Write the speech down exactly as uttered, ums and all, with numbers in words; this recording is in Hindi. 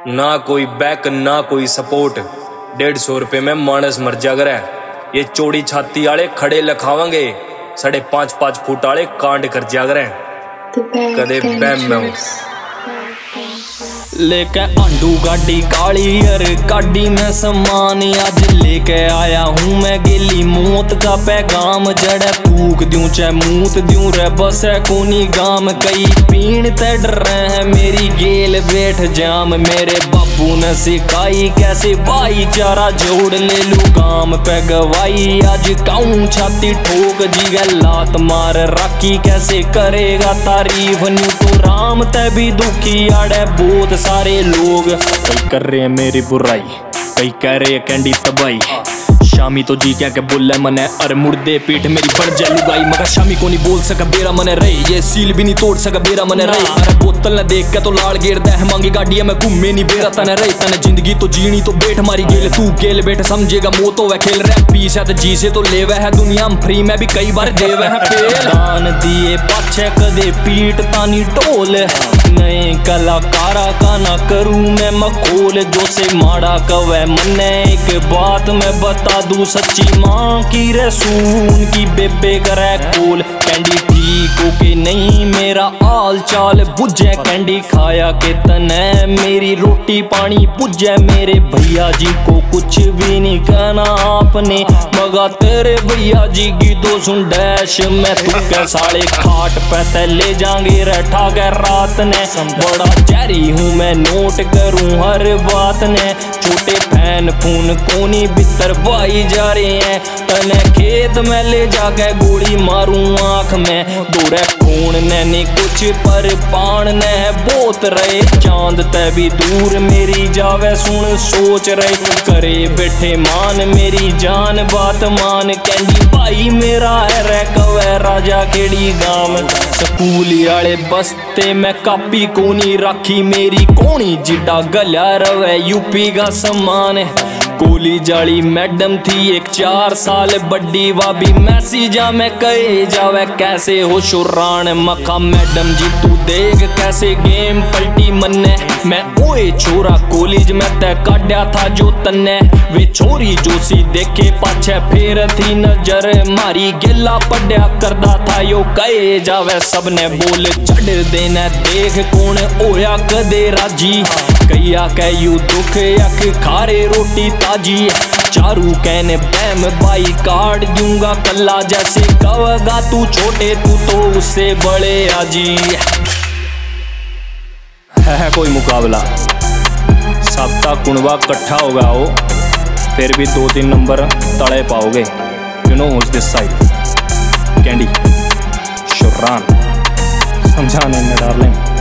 ना कोई बैक ना कोई सपोर्ट। डेढ़ सौ रुपये में मानस मर जागर है। ये चौड़ी छाती वाले खड़े लखावांगे, साढ़े पाँच पाँच फुट वाले कांड कर जागर हैं। कदे बैम में हूँ लेके आंडू गाड़ी काली यार गाड़ी में समान आज लेके आया हूँ मैं गेली मौत का पैगाम। जड़े फूक दूं चाहे मूत दूं रे बस है कोनी गाम। कई पीण ते डर रहे हैं मेरी गेल बैठ जाम। मेरे बापू ने सिखाई कैसे भाईचारा जोड़ ले लू काम पे गवाई। आज काऊं छाती ठोक जीगा लात मार राखी कैसे करेगा तारीफ। न्यू तो राम ते भी दुखी आड़े बहुत सारे लोग। कई कर रहे हैं मेरी बुराई, कई कह रहे हैं कैंडी तबाई। शामी तो जी क्या के बोले मने अरे मुर्दे पीठ मेरी बढ़ जाए लुगाई। मगर शामी को नहीं बोल सका बेरा मने रहे, ये सील भी नहीं तोड़ सका बेरा मने रहे। अरे बोतल ने देख के तो लाड़ गेरदा है मांगी गाड़िया में घूमे नहीं बेरा तने रहे। तने जिंदगी तो जीनी तो बैठ मारी गेल तू गेल बैठ समझेगा मौत होवे खेल रहा पीस है तो जी से तो लेवे है दुनिया में फ्री में भी कई बार देवे है फेल। दान दिए पाछे कदे पीट तानी टोल नए कलाकारा का ना करूं मैं मखोल। जो से माड़ा कवे मने एक बात मैं बता दूं सच्ची माँ की रसून की बेबे करे कोल। कैंडी ठीक हो के नहीं मेरा आल चाल बुझे कैंडी खाया के तने मेरी रोटी पानी बुझे। मेरे भैया जी को कुछ भी नहीं कहना आपने मगा तेरे भैया जी की तो सुन डैश मैं तू के साले खाट पे ले जाएंगे रठा के रात ने। बड़ा जहरी हूँ मैं नोट करूँ हर बात ने। छोटे फैन फून कोनी बितर भाई जा रहे हैं तने खेत में ले जाके गोली मारूं आँख में। दूरे खून ने नहीं कुछ पर पान ने बोत रहे चांद ते भी दूर मेरी जावे सुन सोच रहे। करे बैठे मान मेरी जान बात मान कैंडी भाई मेरा है रे कवे राजा केड़ी गाम। स्कूल आले बस्ते में कापी कोनी राखी मेरी कोनी जिड्डा गल्या रवे यूपी का सम्मान। गोली जाली मैडम थी एक चार साल बड्डी वाबी मैसेजा में कहे जावे कैसे हो शुरान। मखा मैडम जी तू देख कैसे गेम पलटी मन्ने। मैं ओए छोरा कॉलेज में तय काटा था जो तन्ने। वे छोरी जो सी देखे पाछे फेर थी नजर मारी गेला पढ़या करदा था यो कहे जावे सबने बोल चढ़ देना देख कौन होया कदे राजी। कैया कहयू दुख अख खारे रोटी ताजी। चारू कहने बैम बाई काट दूंगा कल्ला जैसे कवगा तू छोटे तू तो उससे बड़े आजी। है कोई मुकाबला सबका कुणवा कट्ठा होगा हो फिर भी दो तीन नंबर तड़े पाओगे। You know whose this side candy शुरान समझाने में डार्लिंग।